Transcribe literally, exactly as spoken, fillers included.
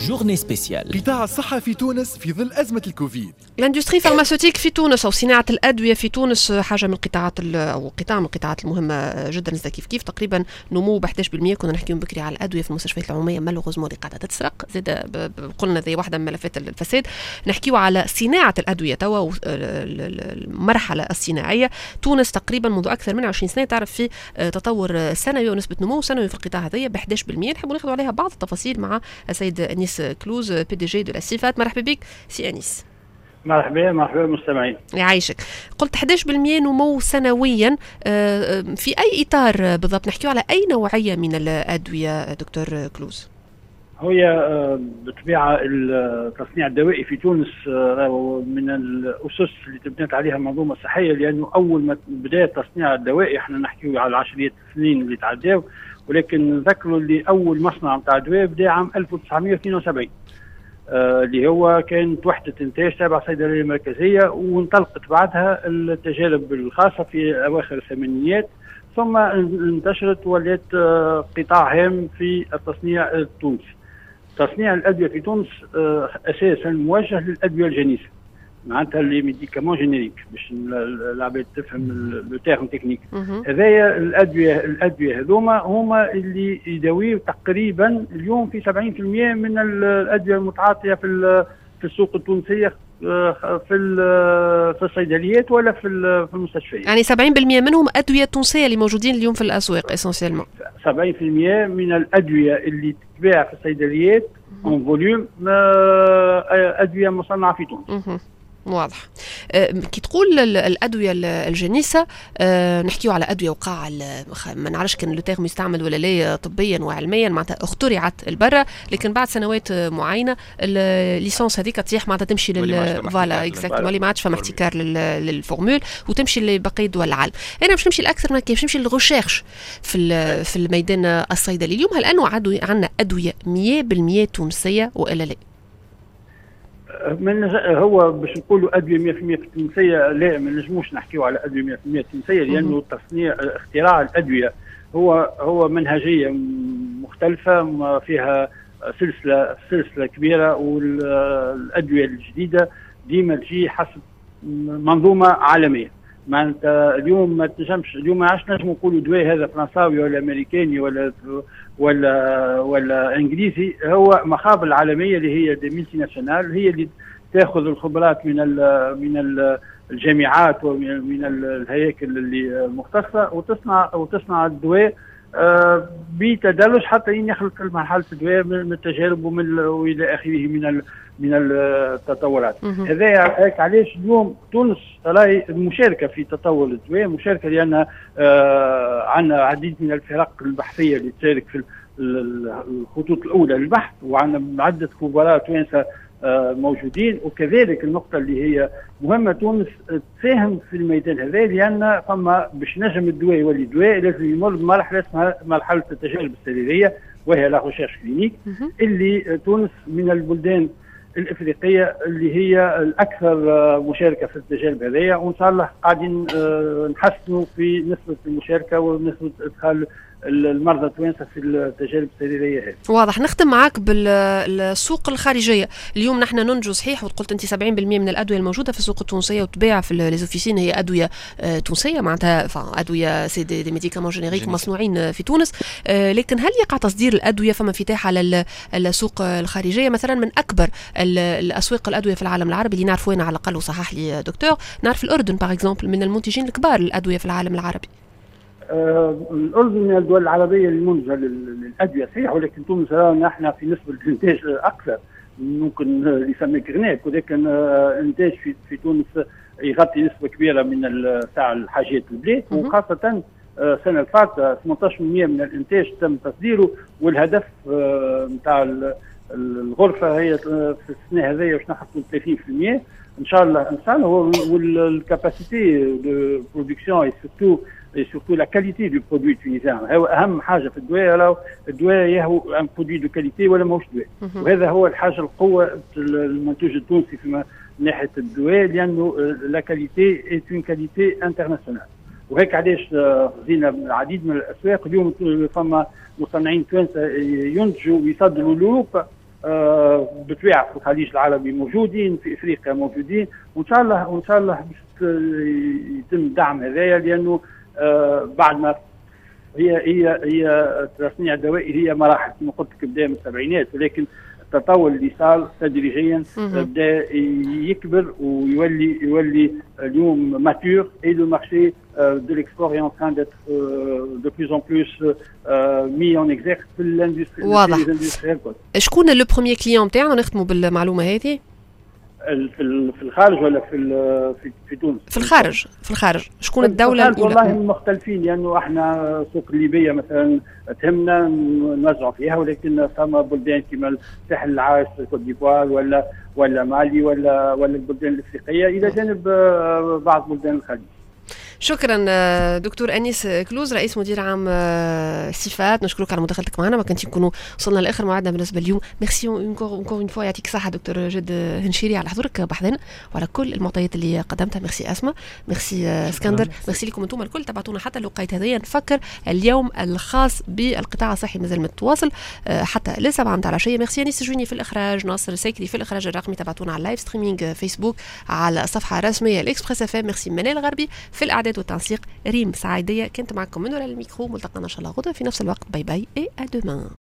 جورني سبيسيال. قطاع الصحة في تونس في ظل أزمة الكوفيد. الاندستري فارماسيوتيك في تونس أو صناعة الأدوية في تونس حاجة من القطاعات أو قطاع من القطاعات المهمة جدا. نزل كيف كيف تقريبا نمو ب إحدى عشر بالمئة. كنا نحكيون بكري على الأدوية في المستشفيات العمومية مالوغوزمون اللي قاعدة تتسرق زاد. قلنا ذي واحدة من ملفات الفساد. نحكيو على صناعة الأدوية توا المرحلة الصناعية. تونس تقريبا منذ أكثر من عشرين سنة تعرف في تطور سنوي ونسبة نمو سنوي في القطاع هذايا ب إحدى عشر بالمئة. نحب ناخذ عليها بعض التفاصيل مع السيد أنيس كلوز بي دي جي دو لا سيفات. مرحبا بك سي أنيس. مرحبا مرحبا مستمعين. يعيشك. قلت إحدى عشر بالمئة نمو سنويا، في أي إطار بالضبط؟ نحكيو على أي نوعية من الأدوية دكتور كلوز؟ هي بطبيعة التصنيع الدوائي في تونس من الأسس اللي تبنت عليها المنظومة الصحية، لأنه أول ما بداية تصنيع الدوائي احنا نحكيو على عشرية سنين اللي تعداو، ولكن نذكروا اللي أول مصنع متاع دواء بدا عام ألف وتسعمئة واثنين وسبعين آه اللي هو كانت وحدة إنتاج تابعة صيدلية مركزية، وانطلقت بعدها التجارب الخاصة في أواخر الثمانينيات، ثم انتشرت ولات آه قطاع هام في التصنيع التونسي. تصنيع الأدوية في تونس آه أساسا موجه للأدوية الجنيسة، معناتها اللي ميديكامون جينيريك باش العباد تفهم لو تيرم تكنيك. هذايا الادويه الادويه هذوما هما اللي يداويو تقريبا اليوم في سبعين بالمئة من الادويه المتعاطيه في في السوق التونسيه، في في الصيدليات ولا في في المستشفيات. يعني سبعين بالمئة منهم ادويه تونسيه اللي موجودين اليوم في الاسواق اسونسيلمون. سبعين بالمئة من الادويه اللي تتباع في الصيدليات اون فوليوم ادويه مصنعه في تونس. واضح. أه كي تقول الأدوية الجنيسة، أه نحكيو على أدوية وقع ما نعرفش كان لو تيرم يستعمل ولا لا طبيا وعلميا، معناتها اخترعت البرة، لكن بعد سنوات معينة الليسانس هذيك تطيح معناتها تمشي لل فوالا اكزاكتومون اللي ما عادش فما احتكار للفورمول وتمشي لبقية دول العالم. انا باش نمشي الاكثر من كيف باش نمشي للغوشيرش في في الميدان الصيدلي. اليوم هل انه عندنا أدوية مئة بالمئة تونسية والا لا؟ من هو باش نقولوا ادويه مئة بالمئة تونسيه، لا ما نجموش نحكيو على ادويه مئة بالمئة تونسيه، لانه تصنيع اختراع الادويه هو هو منهجيه مختلفه فيها سلسله سلسله كبيره، والادويه الجديده ديما تجي حسب منظومه عالميه. معناتها اليوم ما تنجمش اليوم ما عادش نجموا نقولوا دواء هذا فرنساوي ولا امريكاني ولا ولا ولا انجليزي، هو مخابر العالميه اللي هي دي ملتي ناسيونال، هي اللي تاخذ الخبرات من ال من ال الجامعات ومن من الهياكل اللي مختصه وتصنع وتصنع الدواء آه بتدرج حتى يخلق مرحله الدواء من التجارب ومن والى اخره من من التطورات. هذا هيك علاش اليوم تونس راهي المشاركه في تطور الدواء مشاركه، لان آه عندنا عديد من الفرق البحثيه اللي تشارك في الخطوط الاولى للبحث، وعندنا عده خبراء توانسه آه موجودين. وكذلك النقطه اللي هي مهمه، تونس تساهم في الميدان هذا، لان فما باش نجم الدواء يولي دواء لازم يمر بمرحله اسمها مرحله التجارب السريريه، وهي لا ريشيرش كلينيك، اللي تونس من البلدان الافريقيه اللي هي الاكثر مشاركه في التجارب هذيا، وان شاء الله قاعدين نحسنوا في نسبه المشاركه ونسبه ادخال المرضى التوانسه في التجارب السريريه هذه. واضح. نختم معك بالسوق الخارجيه. اليوم نحن ننجو صحيح، وقلت انت سبعين بالمئة من الادويه الموجوده في السوق التونسيه وتباع في ليزوفيسين هي ادويه تونسيه، معناتها ادويه سي دي ميديكامون جينيريك مصنوعين في تونس، لكن هل يقع تصدير الادويه؟ فما انفتاح على السوق الخارجيه مثلا من اكبر الاسواق الادويه في العالم العربي اللي نعرفوا هنا على الاقل، وصحح لي دكتور، نعرف الاردن باغ اكزومبل من المنتجين الكبار للادويه في العالم العربي. آه الأردن من الدول العربية المنتجة للأدوية صحيح، ولكن تونس نحن في نسبة الإنتاج أكثر، ممكن يسمى كرناك، ولكن الإنتاج في في تونس يغطي نسبة كبيرة من تاع الحاجات البلاد، وخاصة السنة اللي فاتت ثمانية عشر بالمئة من الإنتاج تم تصديره، والهدف نتاع الغرفة هي في السنة هذه باش نحطوا ثلاثين بالمئة إن شاء الله إن شاء الله. والكاباسيتي دو برودكسيون اي سورتو et surtout la qualité du produit tunisien. أهم حاجة في الدواء لو الدواء هو ان برودوي دو كاليتي ولا ماهوش دواء، وهذا هو الحاجة القوة المنتوج التونسي في ناحية الدواء، لأنه لا كاليتي اي اون كاليتي انترناسيونال. وهيك علاش خذينا العديد من الأسواق اليوم فما مصنعين توانسة ينتجوا ويصدروا لأوروبا آه بالطبيعه في الخليج العربي موجودين، في افريقيا موجودين، وان شاء الله وان شاء الله باش يتم الدعم هذايا، لانه آه بعد ما هي هي هي تصنيع الدوائر هي مراحل كما قلت لك بدا من السبعينات، ولكن التطور اللي صار تدريجيا بدا يكبر ويولي يولي اليوم ماتور، اي لو مارشي دو ليكسبور اي ان تران ديتر دو بلوس ان بلوس مي اون اكزيرت في الاندستري. واضح. شكون لو بروميير كليون نتاعنا؟ نختموا بالمعلومه هذه. في في الخارج ولا في في, في تونس؟ في الخارج. في الخارج شكون الدوله الاولى؟ والله مختلفين، لانه يعني احنا سوق الليبيه مثلا تهمنا نوزعوا فيها، ولكن ثم بلدان كما الساحل العاج كوت ديفوار ولا ولا مالي ولا ولا البلدان الافريقيه الى جانب بعض بلدان الخليج. شكرا دكتور انيس كلوز، رئيس مدير عام صفات، نشكرك على مداخلتك معنا. ما كنتي نكونوا وصلنا لاخر موعدنا بالنسبه اليوم. ميرسي اونكور اونكور اون فوا، يعطيك الصحه دكتور جد هنشيري على حضورك بحثنا وعلى كل المعطيات اللي قدمتها. ميرسي اسماء، ميرسي اسكندر، ميرسي لكم انتم الكل تبعتونا حتى لوقيت هذيا. نفكر اليوم الخاص بالقطاع الصحي مازال متواصل حتى لسبعة متاع العشيه. ميرسي انيس جوني في الاخراج، ناصر السيكري في الاخراج الرقمي، تبعتونا على اللايف ستريمينغ فيسبوك على الصفحه الرسميه الاكسبريس اف ام. ميرسي منال الغربي في الاعداد والتنسيق، ريم سعيدية كنت معكم من وراء الميكرو. ملتقانا ان شاء الله غدا في نفس الوقت. باي باي et à demain.